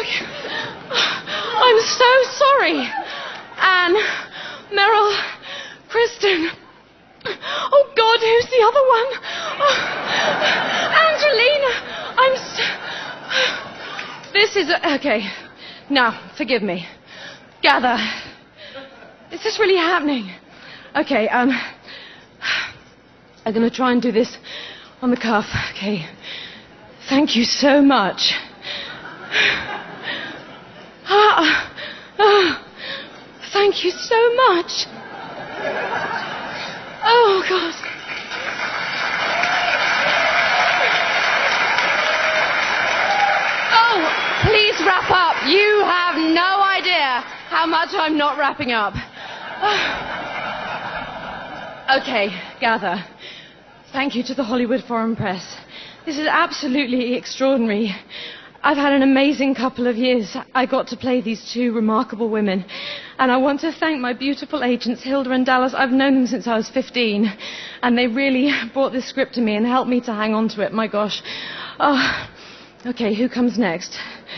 I'm so sorry. Anne, Meryl, Kristen. Oh, God, who's the other one? Oh, Angelina. This is... Okay. Now, forgive me. Gather. Is this really happening? Okay, I'm going to try and do this on the cuff. Okay. Thank you so much. Thank you so much. Oh, God. Oh, please wrap up. You have no idea how much I'm not wrapping up. Okay, gather. Thank you to the Hollywood Foreign Press. This is absolutely extraordinary. I've had an amazing couple of years. I got to play these two remarkable women. And I want to thank my beautiful agents, Hilda and Dallas. I've known them since I was 15. And they really brought this script to me and helped me to hang on to it. My gosh. Okay, who comes next?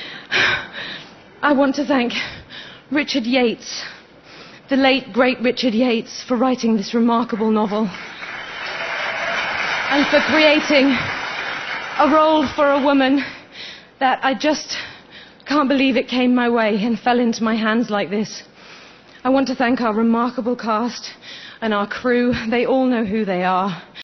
I want to thank Richard Yates, the late, great Richard Yates, for writing this remarkable novel. And for creating a role for a woman that I just can't believe it came my way and fell into my hands like this. I want to thank our remarkable cast and our crew. They all know who they are.